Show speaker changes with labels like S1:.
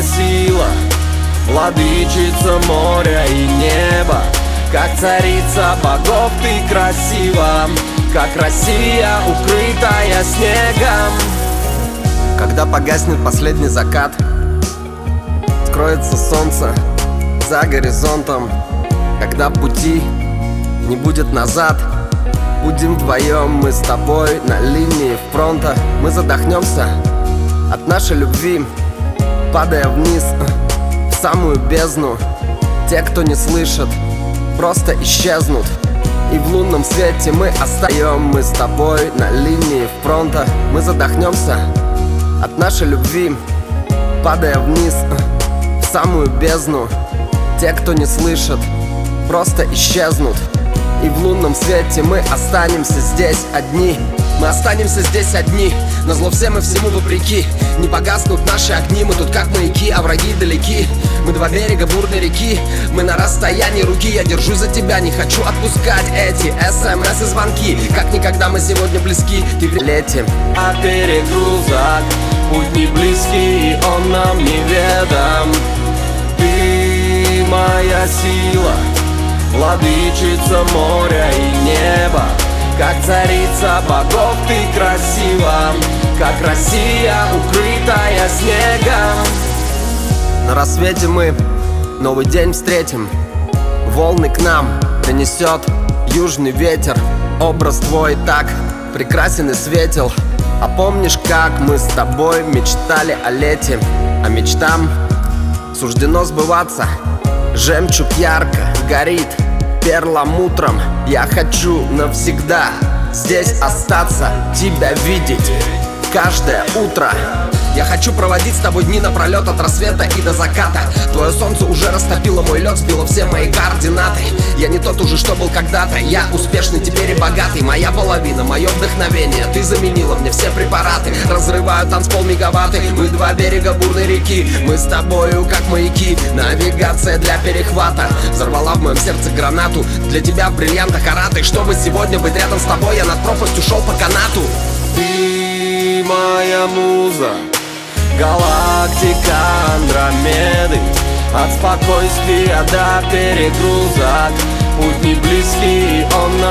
S1: моя сила, владычица моря и неба. Как царица богов ты красива, как Россия, укрытая снегом. Когда погаснет последний закат, скроется солнце за горизонтом. Когда пути не будет назад, будем вдвоем мы с тобой на линии фронта. Мы задохнемся от нашей любви, падая вниз в самую бездну. Те, кто не слышит, просто исчезнут. И в лунном свете мы остаем мы с тобой на линии фронта. Мы задохнемся от нашей любви, падая вниз в самую бездну. Те, кто не слышит, просто исчезнут. И в лунном свете мы останемся здесь одни. Мы останемся здесь одни, назло всем и всему вопреки. Не погаснут наши огни, мы тут как маяки, а враги далеки. Мы два берега бурной реки, мы на расстоянии руки. Я держу за тебя, не хочу отпускать эти СМС и звонки. Как никогда мы сегодня близки, ты в лете. А перегрузок, путь не близкий, он нам неведом. Ты моя сила, владычица моря и неба. Как царица богов ты красива, как Россия, укрытая снегом. На рассвете мы новый день встретим. Волны к нам принесет южный ветер. Образ твой так прекрасен и светел. А помнишь, как мы с тобой мечтали о лете? А мечтам суждено сбываться. Жемчуг ярко горит перламутром. Я хочу навсегда здесь остаться, тебя видеть каждое утро. Я хочу проводить с тобой дни напролет от рассвета и до заката. Твое солнце уже растопило мой лед, сбило все мои координаты. Я не тот уже, что был когда-то. Я успешный теперь и богатый. Моя половина, мое вдохновение. Ты заменила мне все препараты. Разрываю танцпол мегаватты. Мы два берега бурной реки. Мы с тобою как маяки. Навигация для перехвата. Взорвала в моем сердце гранату. Для тебя в бриллиантах караты. Чтобы сегодня быть рядом с тобой, я над пропастью шел по канату. Ты моя муза, галактика Андромеды. От спокойствия до перегрузок, путь не близкий, он